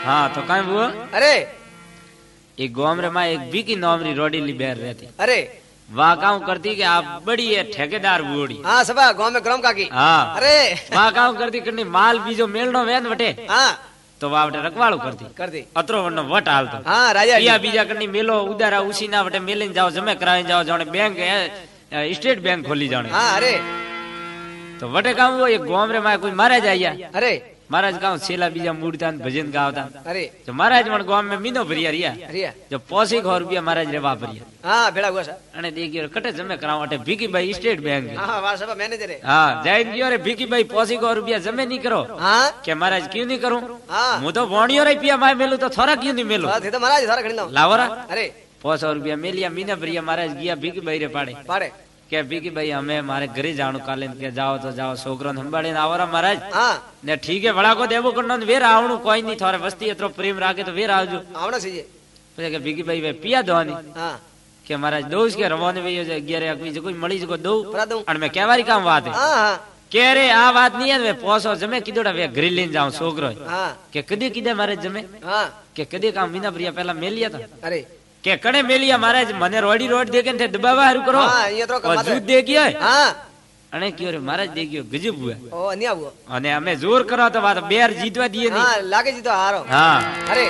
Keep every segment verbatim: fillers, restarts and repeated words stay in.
हाँ तो कहीं वो अरे एक गोमरे में एक बीकी नौमरी रोडीली बैर रहती अरे वाह काऊ करती कि आप बड़ी है ठेकेदार बुड़ी हाँ सब गांव में ग्राम का की हाँ अरे वाह काऊ करती करनी माल बीजो मेलनो वेन वटे हाँ तो वाह वटे रखवाड़ो करती कर दी अतरो वनो वट हालतो हाँ राजा बिया बीजा करनी मेलो उदारा उसी ना वटे मेलिन जाओ जमे कराई जाओ जाने बैंक स्टेट बैंक खोली जाने हाँ अरे तो वटे काम वो एक गोमरे में कोई महाराज आया अरे महाराज गाँव सेला बीजा मूड़ता भजन गावता अरे जो महाराज मन गाँव में मीनो भरिया रिया अरे जो पौसी सौ रुपया महाराज रे वापरिया हाँ भेड़ा हुआ सर अने देखियो कटे जमे कराओ अटे भीकी भाई स्टेट बैंक हाँ वाह सब मैनेजर है हाँ जाइन गयो रे भीकी भाई पौसी सौ रुपया जमे नहीं करो हाँ के महाराज क्यों नहीं करूं हाँ मु तो वणियो रे पिया माय मेलू तो थोड़ा क्यों नहीं मेलू थे तो महाराज सारा खड़ी लाओ लावरा अरे पौ सौ रुपया मेलिया मीना भरिया महाराज गया भीकी भाई रे पाड़े पाड़े के भीकी भाई हमें हमारे घरे जाणु काले के जाओ तो जाओ छोकरो संभाळे आवरा महाराज हाँ ने ठीक है बड़ा को देवो करनो वेर आवणु कोई नहीं थोड़े वस्ती एतरो प्रेम राखे तो वेर आवजो आवना चाहिए પછી કે ભીકી ભાઈ વે પિયા દોની हाँ કે મહારાજ દોસ કે રવાને વેયો છે અગિયાર કોઈ કોઈ મળી જ કો દઉં ભરા દઉં અને મે કેવારી કામ વાત હે हाँ हाँ કે રે આ વાત નહીં હે પોસો જમે કીધોડા વે ઘરે લઈને જાઉં છોકરો हाँ કે કદી કીધે મારે જમે हाँ કે કદી કામ વિના પ્રિયા પહેલા મેલિયા તા अरे કે કણે મેલિયા મહારાજ મને રોડી રોડ દે કે દબાવા હારું કરો हाँ ये तो और दूध दे गयो हाँ અને કયો રે મહારાજ દે ગયો ગજબ હુआ ओ नहीं हुआ અને અમે જોર કરો તો વાત બેર જીતવા દીએ નહીં हाँ लागे जी तो हारो હા अरे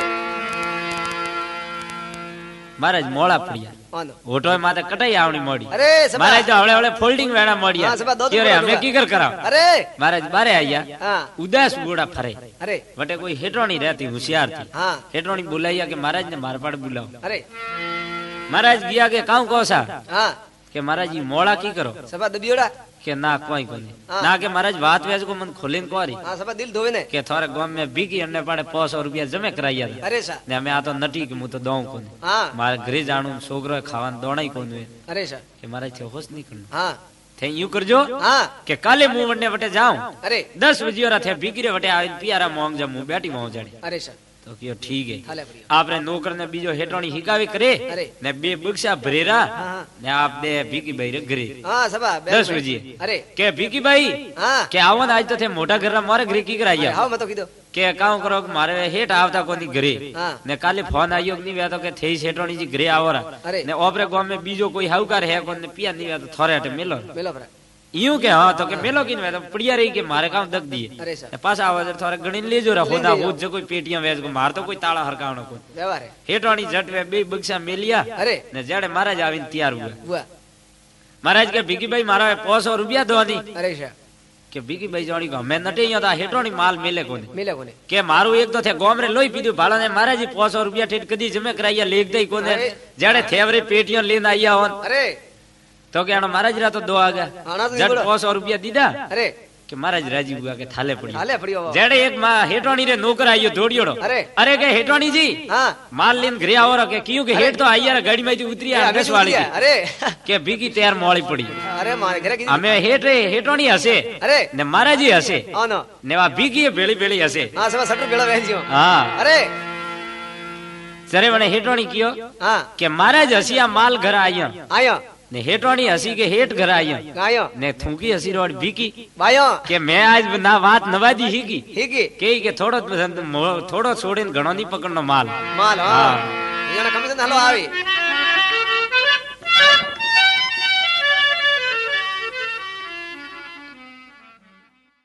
મહારાજ મોળા પડ્યા वांदो ઓટોય માથે કટાઈ આવણી મોડી अरे सब મહારાજ તો હવળે હવળે ફોલ્ડિંગ વેણા મોડિયા हाँ, सब दो કે રે दो અમે કી કર કરાવ अरे મહારાજ બારે આયા हाँ ઉદાસ ગોડા ફરે अरे વટે કોઈ હેટોણી રહેતી હોશિયાર થી हाँ હેટોણી બોલાયા કે મહારાજ ને માર પાડ બોલાવો अरे મહારાજ ગયા કે કાઉ કોસા हाँ કે મહારાજ ઈ મોળા કી કરો सब दबियोड़ा કે ના કોઈ કોની હા. ના કે મહારાજ વાત વેજ કો મન ખોલીને કોરી हाँ सब दिल धोवे ने કે થોરે ગામ મે ભીગી અને પાડે પાંચસો રૂપિયા જમે કરાયા अरे सा ને અમે આ તો નટી કે હું તો દઉં કોને हाँ મારે ઘરે જાણું છોકરો ખાવાનું દોણાઈ કોનું अरे सा કે મહારાજ છે હોશ નહીં કરનું हाँ થે યુ કરજો हाँ કે કાલે હું વડને વટે જાઉં अरे दस बजे थे भीगी रे वटे आવીને પિયારા મોંગ જમ હું બેઠી મોં જાડી अरे सा તો કયો ઠીક હે थाले प्रिय આપણે નોકર ને બીજો હેટોણી હિકાવી કરે અરે. ને બે બુક્ષા ભરેરા हाँ हाँ ને આપ બે ભીકી ભાઈ રે ઘરે हाँ सब दस बजे अरे કે ભીકી ભાઈ हाँ કે આવો ને આજ તો થે મોટા ઘર મારે ઘરે કી अरे કરાયા हाँ मैं तो कीधो કે કામ કરો કે મારે હેઠ આવતા કોની ઘરે हाँ ને કાલે ફોन આવ્યો કે નહીં વ્યા તો કે થઈ હેટોણી જી ઘરે આવરા अरे ને ઓપરે ગામ મે બીજો કોઈ હાવકાર હે કોને પિયા નહીં વ્યા તો થોરે હટે મેલો मिलो भरा यूं के हाँ तो के मेलो की तो पड़िया रही के मारे काम दक दिए अरे सर पास आवाज थोड़ा गणी ले जो रखो ले ना जो। वो जो कोई पेटियां वेज को मार तो कोई ताला हरकावनो को व्यवहार है हेटवाणी झट वे बे बक्सा मेलिया अरे ने जाड़े महाराज आवीन तैयार हुआ हुआ महाराज के भीगी भाई मारा पाँच सौ रुपया दोनी अरे सा के भीगी भाई जाणी को हमें नटे यहाँ था हेटवाणी माल मिले कोने मिले कोने के मारू एक तो थे गोम रे लोई पीधु भाला ने महाराज जी पाँच सौ रुपया ठेठ कदी जमे कराइया लेख दई कोने अरे। जाड़े थेवरे पेटियां लेन आइया होन अरे तो के आनो महाराज रा तो दो आ गया आना तो जट बोलो। पाँच सौ रुपया दीदा अरे के महाराज राजी हुआ के थाले पड़ी थाले पड़ी हो जेड़े एक मां हेटवाणी रे नौकर आयो दौड़ियोड़ो अरे अरे के हेटवाणी जी हाँ माल लेन घरे आओ रे के क्यों के हेट तो आई यार गाड़ी में उतरी आ आगे बस वाली सुन लिया, अरे के भीगी तैयार मोड़ी पड़ी अरे मारे घरे की हमें हेट रे हेटवाणी हसे अरे ने महाराज जी हसे हाँ ना ने वा भीगी बेली बेली हसे हाँ सब सटर बेड़ा बहन जी हां अरे सरे वने हेटवाणी कियो हाँ के महाराज हसिया माल घर आयो आयो ने हेटवाणी हसी के हेट घर आयो आयो ने थूकी हसी रोड भीगी बायो के मैं आज ना बात नवादी हीगी हीगी के के थोड़ो थोड़ो छोड़ीने घणो नहीं पकड़नो माल माल हाँ हाँ यहाँ कमीशन हलो आवी